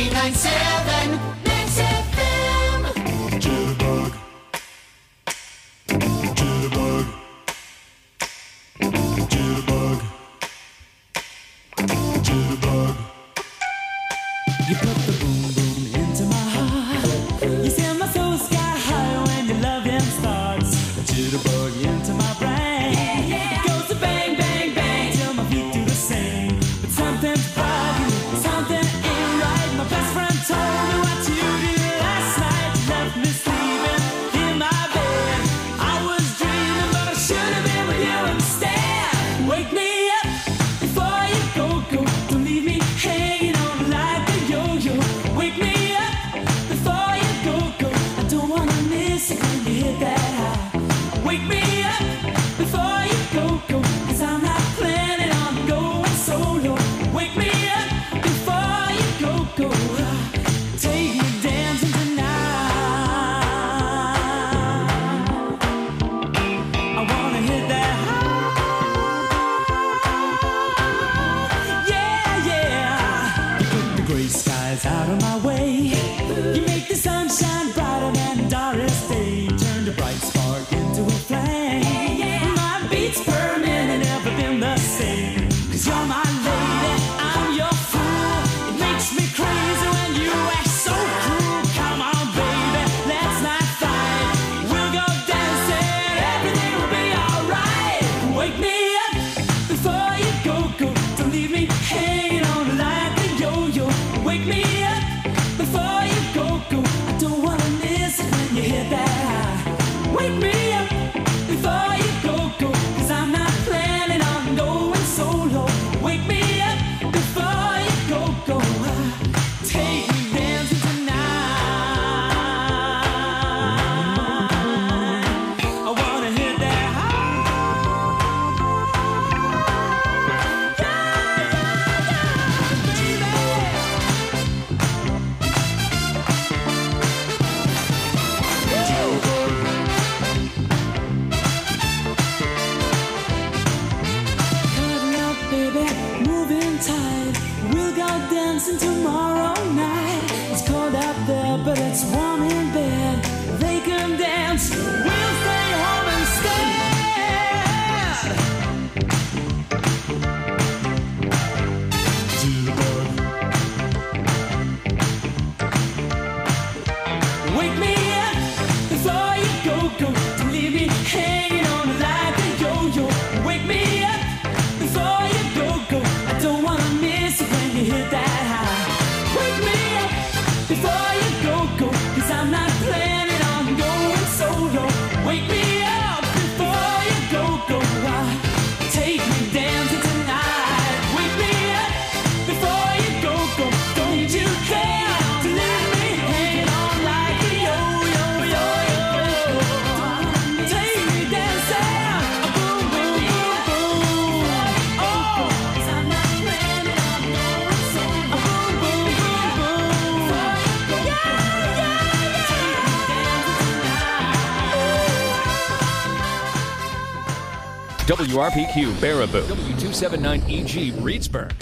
99.7 Mix FM. Jitterbug. Jitterbug. Jitterbug. Jitterbug. You put the boom boom into my heart. You send my soul sky high when your loving starts. A jitterbug into my brain. It goes to bang bang bang till my feet do the same. But something's bugging, something ain't right. My best friend told me what you did last night. You left me sleeping in my bed. I was dreaming, but I should have been with you instead. Wake me up before you go. Don't leave me hanging on like a yo-yo. Wake me up before you go. I don't wanna miss it when you hit that high. Wake me up before you go. 'Cause I'm not planning on going solo. Wake me up before you go. Take me dancing tonight. I wanna hit that high. Yeah, yeah. You put the gray skies out of my way. You make the sunshine brighter than Doris Day. Turn the bright spark into a flame. My beats burning and never been the same. 'Cause you're my lady, I'm your fool. It makes me crazy when you act so cruel. Come on, baby, let's not fight. We'll go dancing, everything will be alright. Wake me up before you go. Don't leave me hanging on like a yo-yo. Wake me up before you go. I don't wanna miss it when you hit that high. Wake me up before you go. 'Cause I'm not planning on going solo. Wake me up before you go. Take me dancing tonight. I wanna hit that high. Cuddle up, baby, moving tight. We'll go dancing tomorrow night. It's cold out there, but it's warm in bed. They can dance, we'll stay home instead. Jitterbug. Wake me up before you go. Don't leave me hanging on like a yo-yo. Wake me up before you go. I don't wanna miss it when you hit that high. Wake me up before you go. 'Cause I'm not planning on going solo. Wake me up before you go. Take me dancing tonight. Wake me up before you go. Don't you care to leave me hanging on like a yo-yo. Take me dancing, boom, boom, boom, boom. Oh, 'cause I'm not planning on going solo. Boom, boom, boom, boom. Yeah, yeah, yeah. Take me dancing tonight. WRPQ Baraboo, W279EG Reedsburg.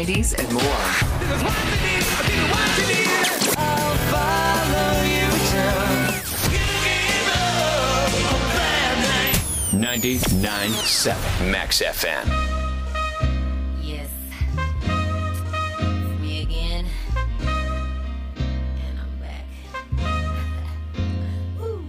90s, and more. I'll follow you till 99.7 Max FM. Yes. It's me again. And I'm back. Ooh.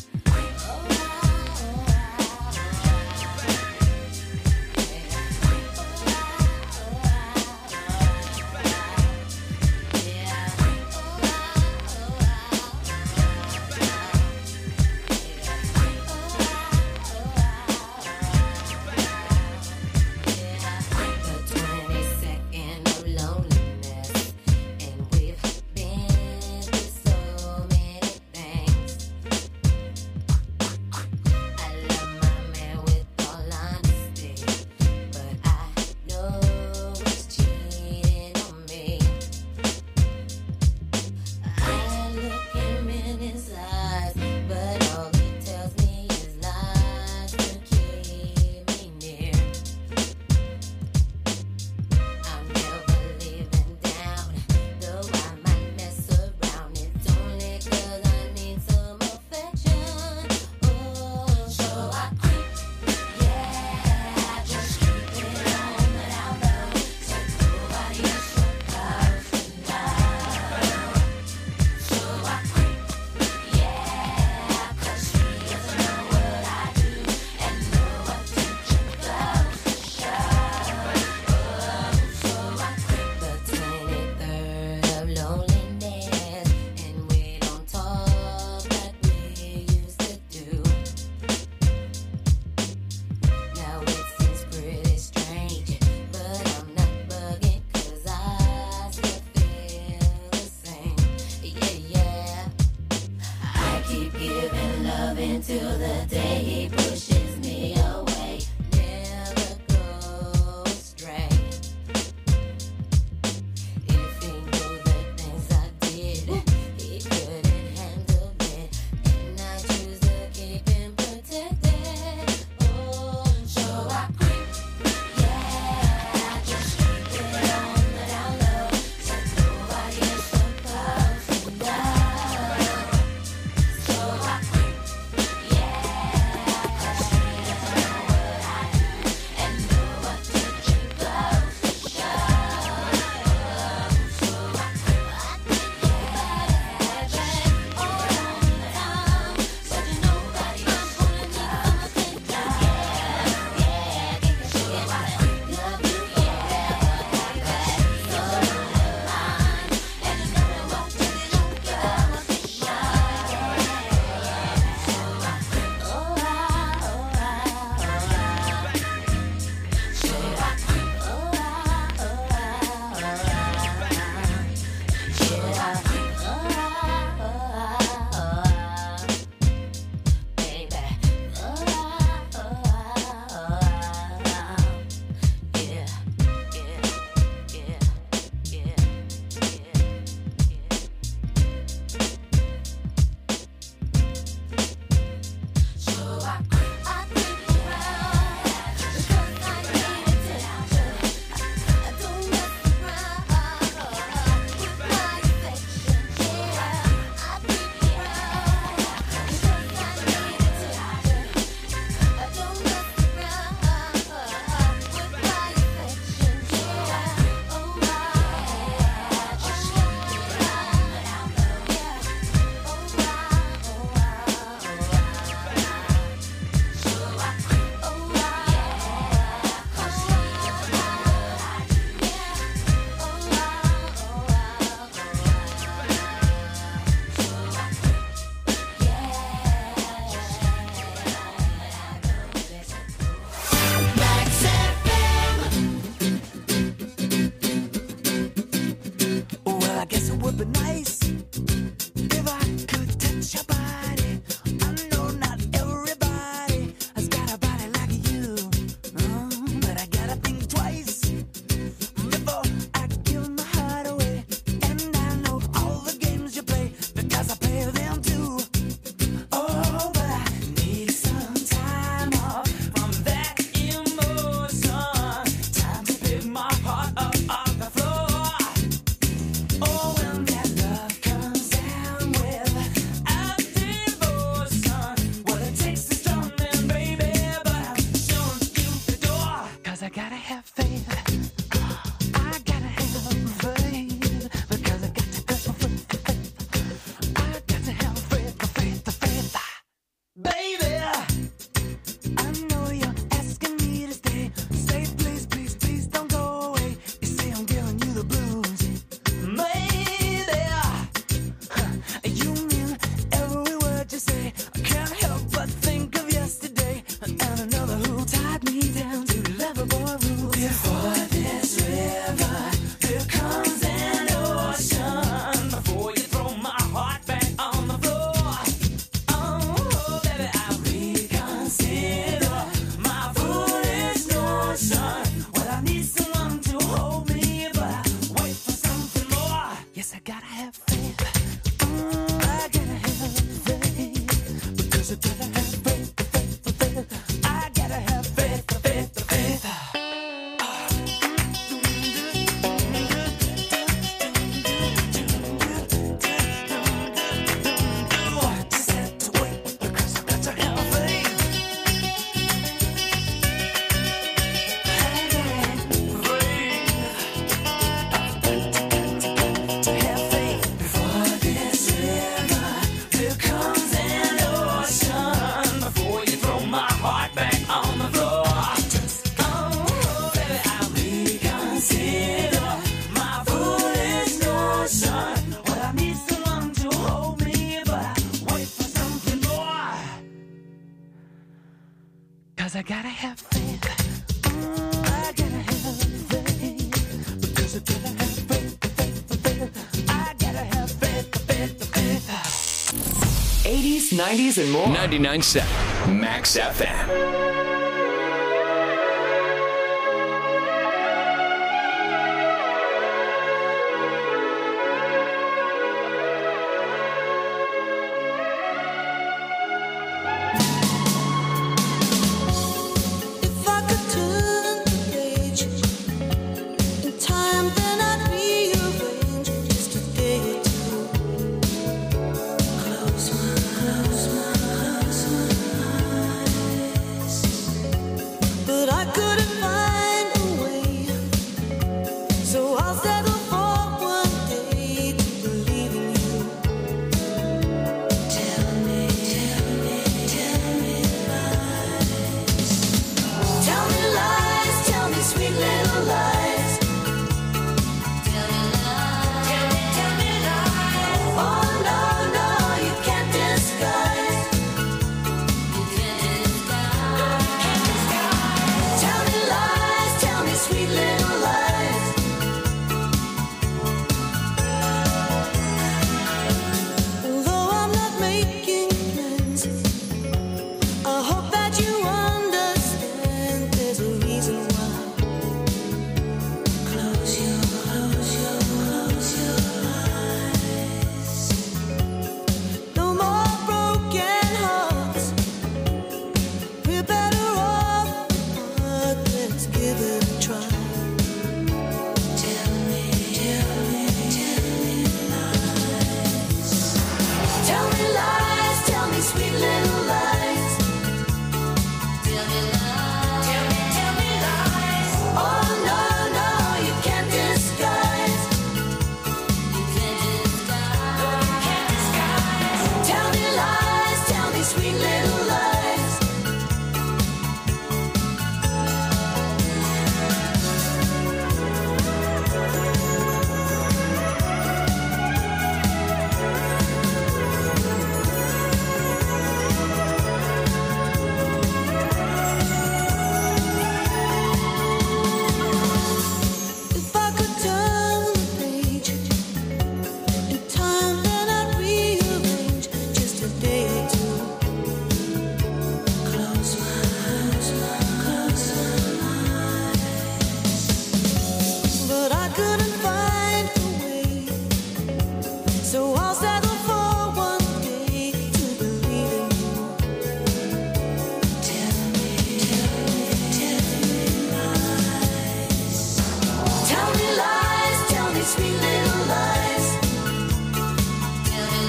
Till the day he pushes me away, never go astray. If he knew the things I did, he couldn't handle it, and I choose to keep him protected. Oh, so I quit. Yeah, I just keep it on the down low, so nobody is supposed to know. So I quit. my heart up off the 'Cause I gotta have faith. I gotta have faith. Because I gotta have faith, faith, faith. I gotta have faith, faith, faith. Just have to wait because I got to have faith. I gotta have faith. I gotta have faith. Because I gotta have faith, faith, faith. I gotta have faith, faith, faith. 80s, 90s, and more. 99.7 Max FM. If I could turn the page in time, then I'd rearrange just a day or two. Close my eyes, but I couldn't find a way. So I'll settle for one day to believe in you. Tell me lies. Tell me lies, tell me sweet little lies. Tell me lies, tell me lies. Oh no, no, you can't disguise. You can't disguise. Tell me lies, tell me sweet little lies. Although I'm not making plans, I hope that you understand there's a reason why. Close your eyes. No more broken hearts. We're better off apart. Let's give it a try. Tell me lies. Tell me lies, tell me sweet little lies. Tell me lies, tell me lies. Oh no, no, you can't disguise. You can't disguise. Tell me lies, tell me sweet little lies. If I could turn the page in time, then I'd rearrange just a day or two. Close my eyes, but I couldn't find a way. So I'll settle for one day to believe in you. Tell me lies. Tell me lies, tell me sweet little lies. Tell me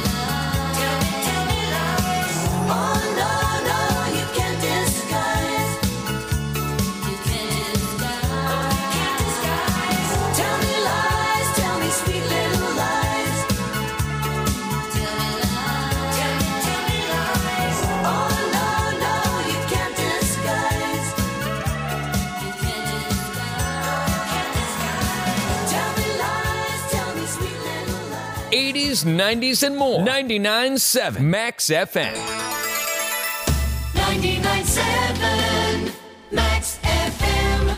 lies. Oh no, no, you can't disguise. You can't disguise. Tell me lies, tell me sweet little lies. Tell me lies. Oh no, no, you can't disguise. You can't disguise. Tell me lies, tell me sweet little lies. 80s, 90s, and more. 99.7 Max FM. 99.7 Max FM.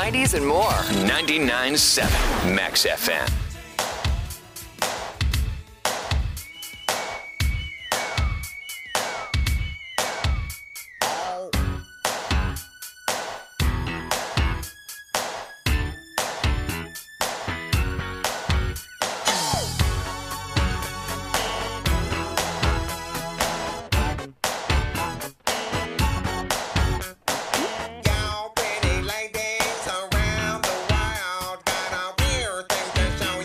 90s, and more. 99.7 Max FM. Y'all pretty ladies around the world got a weird thing to show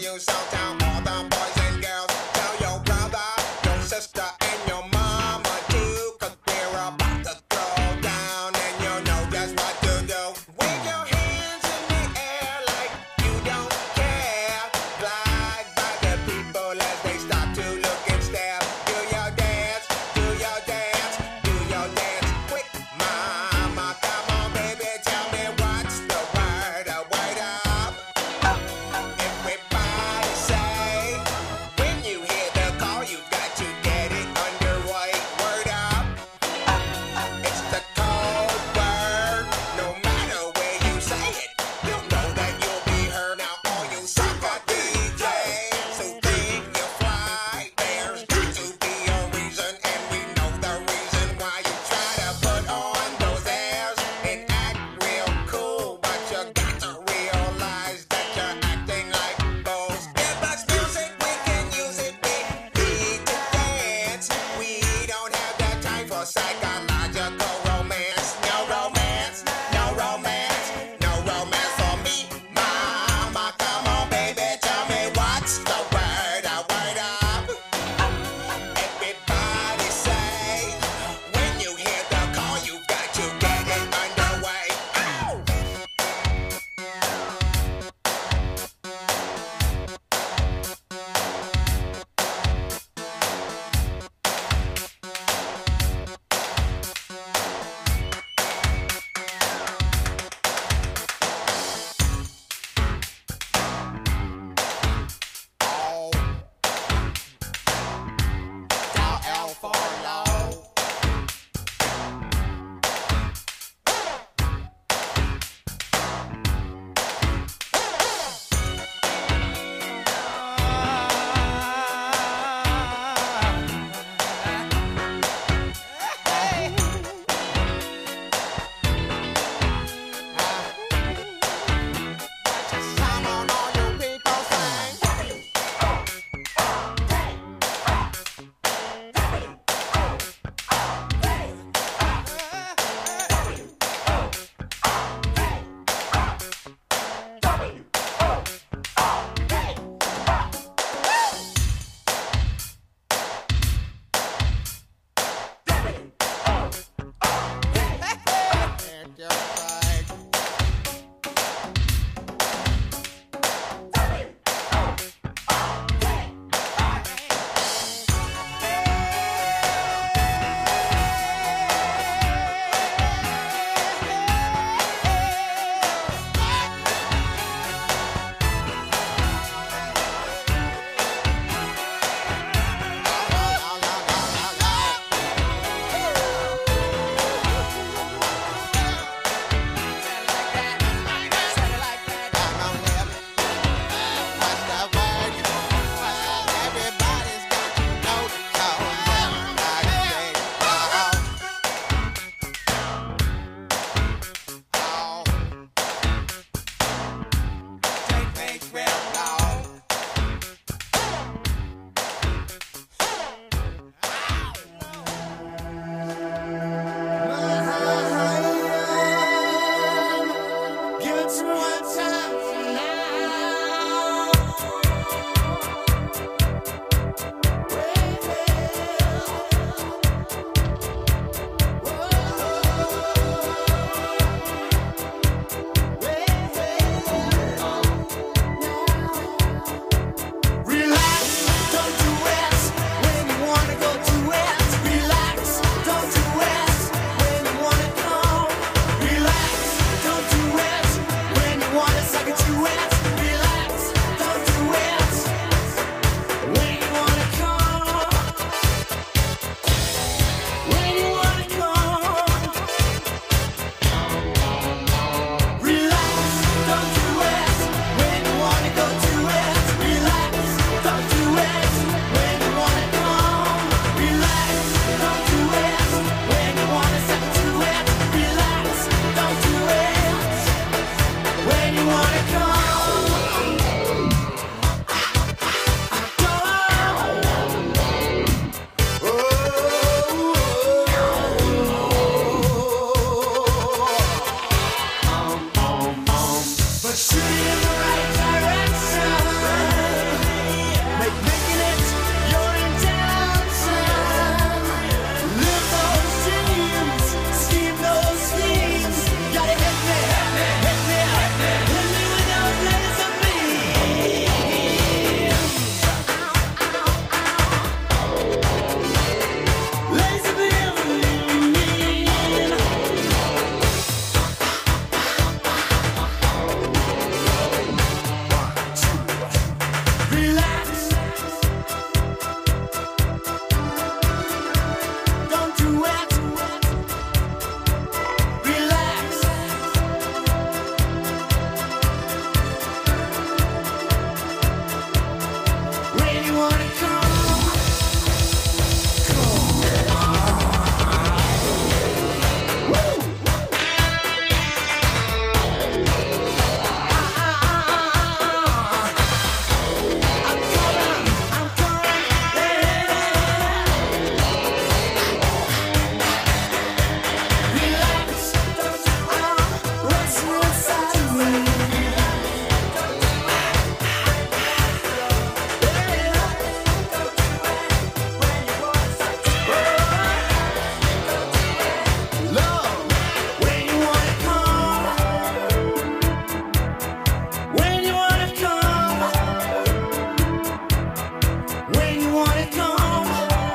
when you want it gone.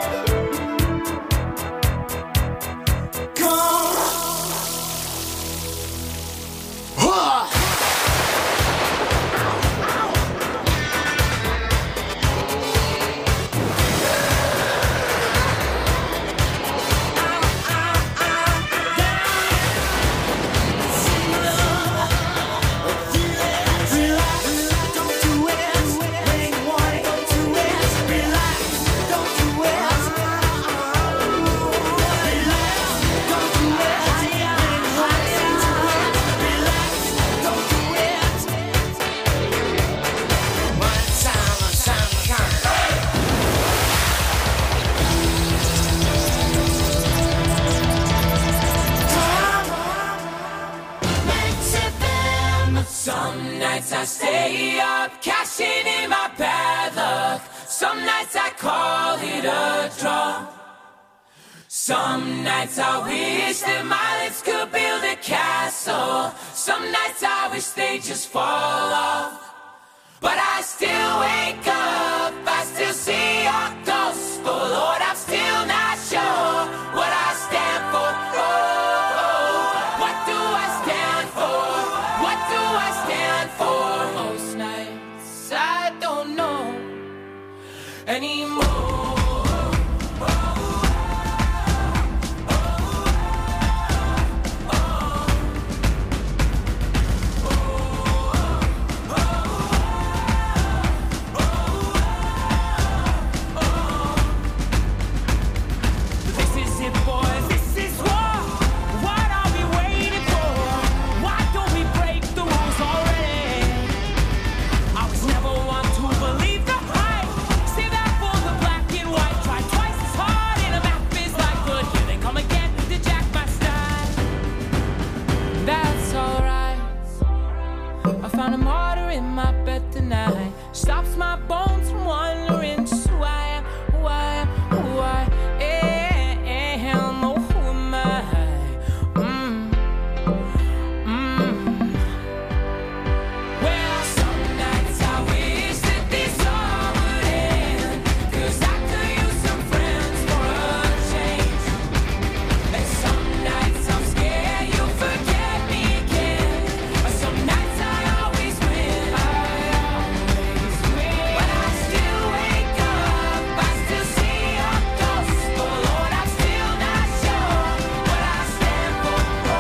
Gone. Some nights I stay up, cashing in my bad luck. Some nights I call it a draw. Some nights I wish that my lips could build a castle. Some nights I wish they just fall off. But I still wake up, I still see your gospel. Lord, I'm still not sure what I stand for. What do I stand for? What do I stand for? Most nights I don't know anymore. Found a martyr in my bed tonight. Stops my bones from wandering just who I am, who I am, who I am. Oh, who am I? Well, some nights I wish that this all would end, 'cause I could use some friends for a change. And some nights I'm scared you'll forget me again. Some nights I always win. But I still wake up, I still see your gospel. Lord, I'm still not sure what I stand for.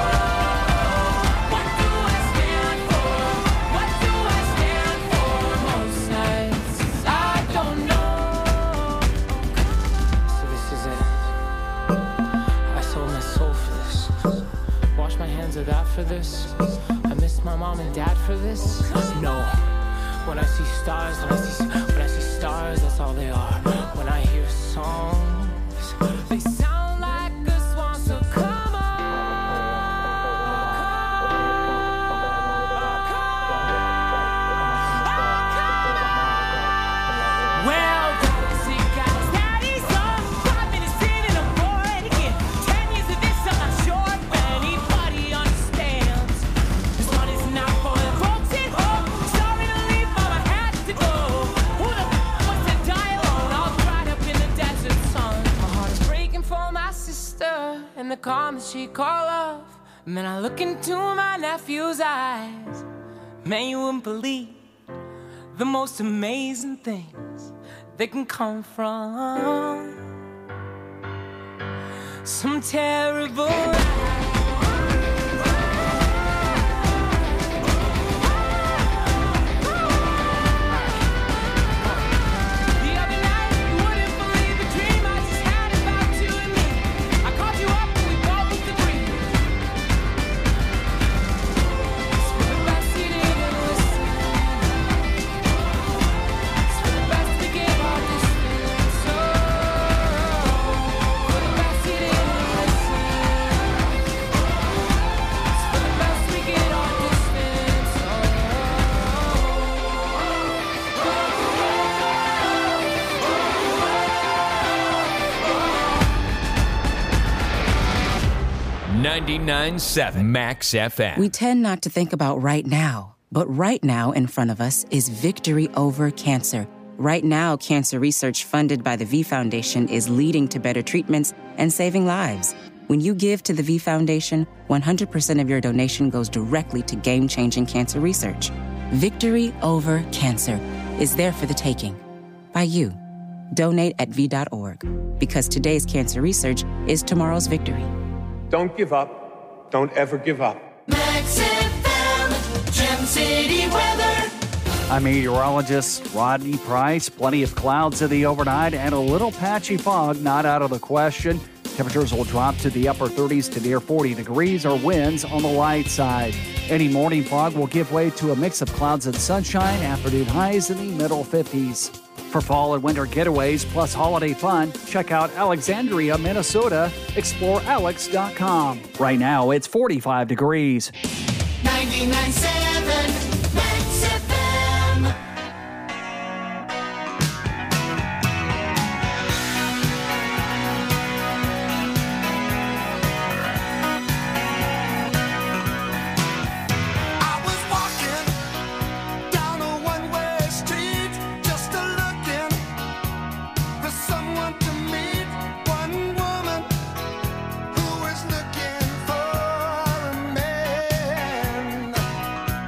What do I stand for? What do I stand for? Most nights I don't know. So this is it. I sold my soul for this. Wash my hands of that for this. I miss my mom and dad for this. No. When I see stars, when I see stars, that's all they are. When I hear songs, they sound like a swan. So come on. Well, guys, daddy's on 5 minutes in and I'm bored again. 10 years of this, I'm not sure if anybody understands. This one is not for the folks at home. Sorry to leave, mama had to go. Who the wants to die alone? All dried up in the desert sun. My heart is breaking for my sister and the calm that she call love. And then I look into my nephew's eyes. Man, you wouldn't believe the most amazing things that can come from some terrible lies. The other night, you wouldn't believe the dream I just had about you and me. I called you up and we both agreed. It's for the best you didn't listen. It's for the best to give all this feeling. So for the best you didn't listen. It's for the best we get all this feeling. So 99.7 Max FM. We tend not to think about right now, but right now in front of us is victory over cancer, Right now, cancer research funded by the V Foundation is leading to better treatments and saving lives. When you give to the V Foundation, 100% of your donation goes directly to game-changing cancer research. Victory over cancer is there for the taking. By you. Donate at V.org. Because today's cancer research is tomorrow's victory. Don't give up. Don't ever give up. Max FM, Gem City weather. I'm meteorologist Rodney Price. Plenty of clouds in the overnight and a little patchy fog not out of the question. Temperatures will drop to the upper 30s to near 40 degrees or winds on the light side. Any morning fog will give way to a mix of clouds and sunshine. Afternoon highs in the middle 50s. For fall and winter getaways plus holiday fun, check out Alexandria, Minnesota. ExploreAlex.com. Right now, it's 45 degrees. 99.7 Max FM. I was walking down a one-way street, just looking for someone to meet. One woman who was looking for a man.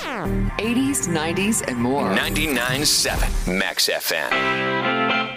80s, 90s, and more. 99.7 Max FM.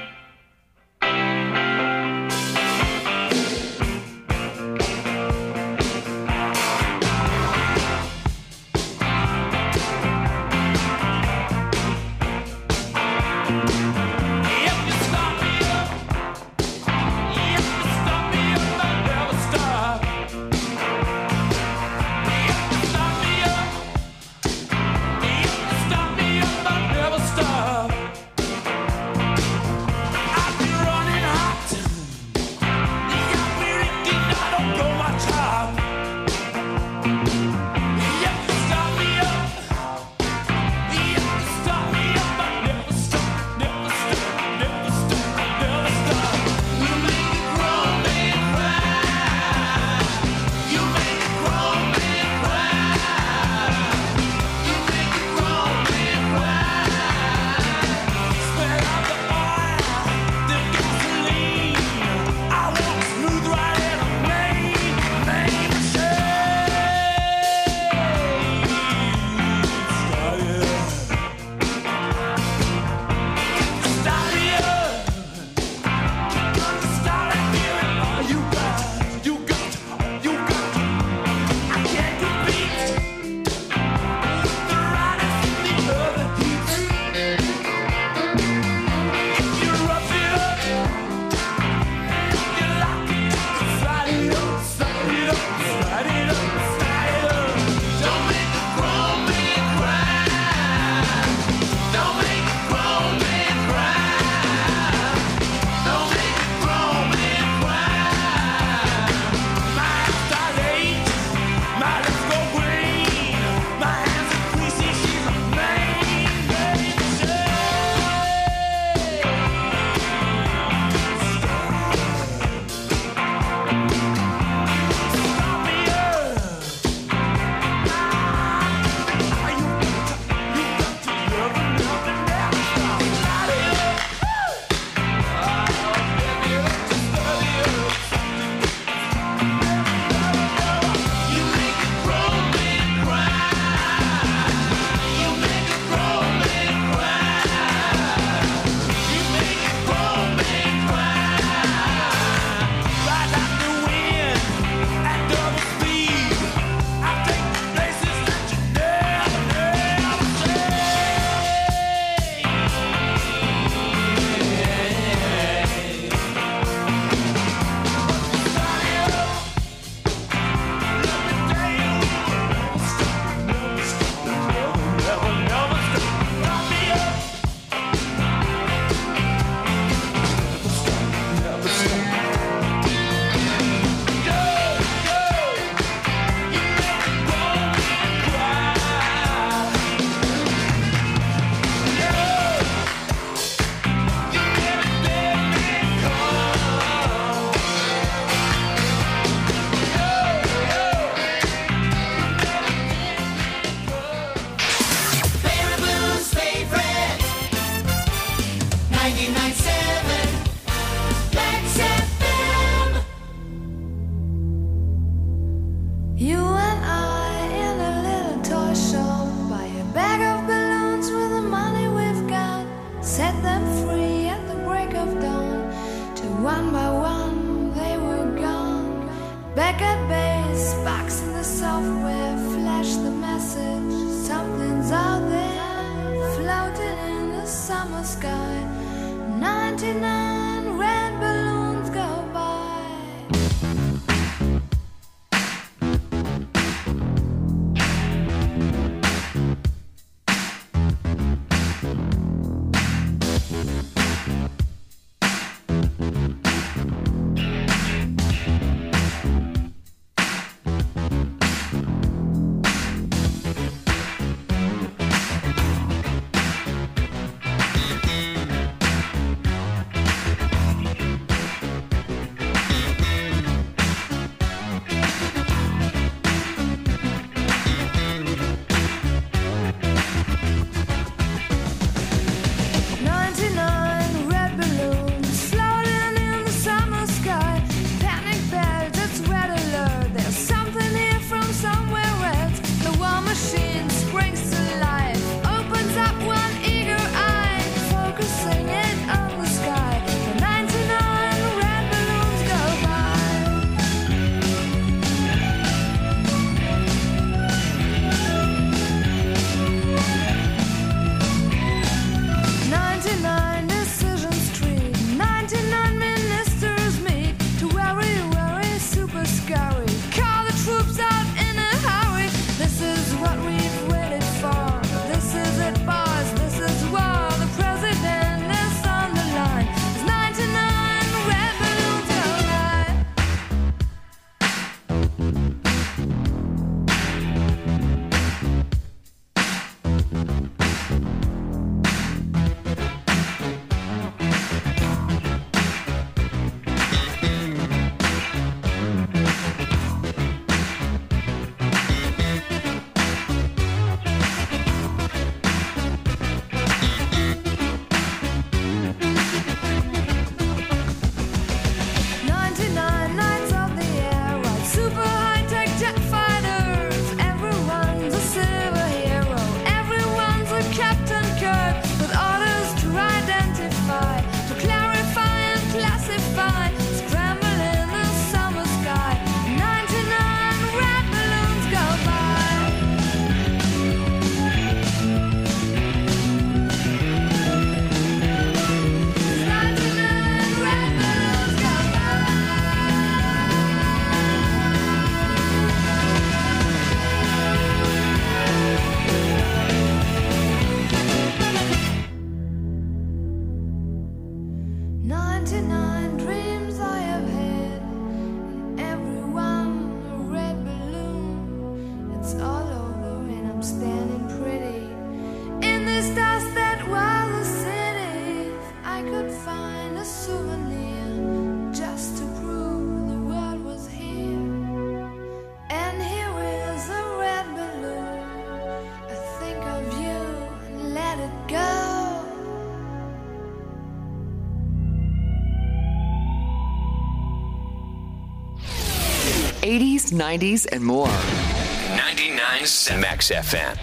80s, 90s, and more. 99.7 Max FM.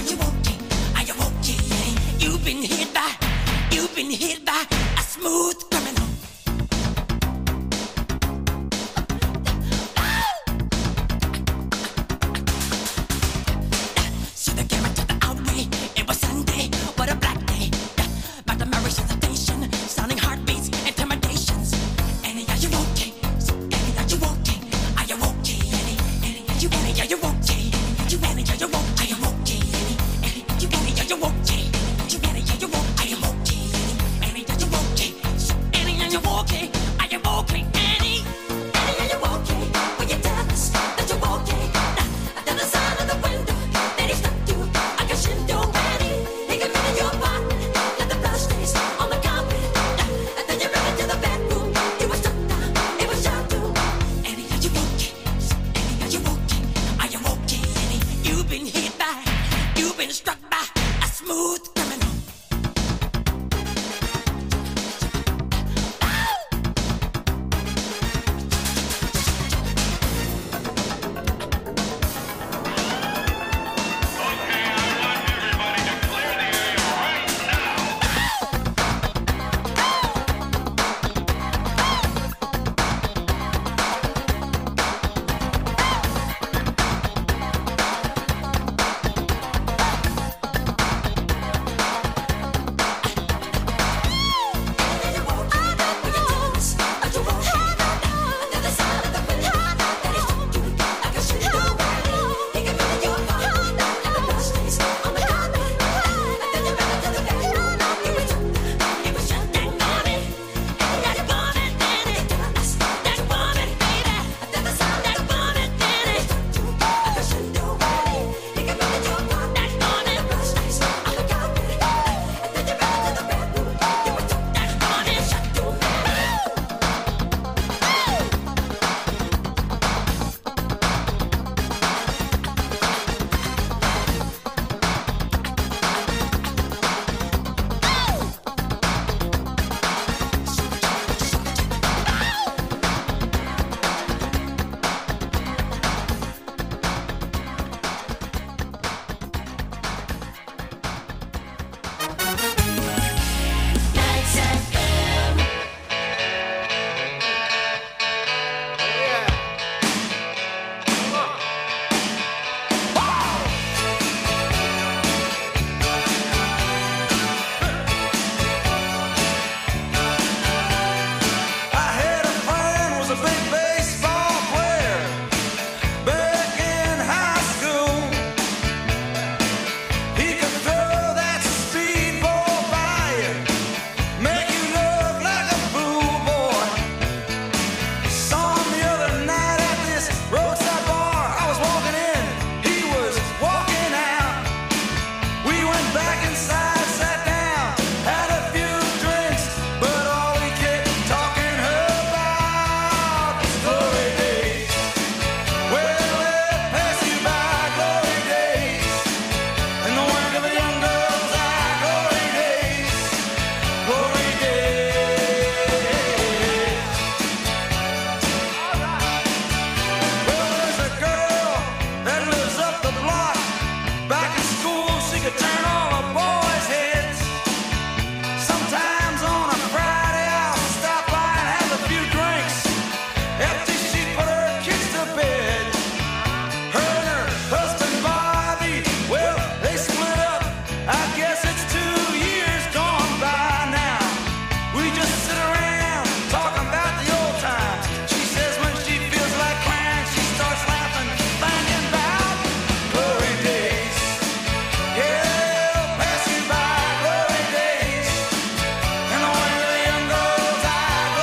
You've been hit by a smooth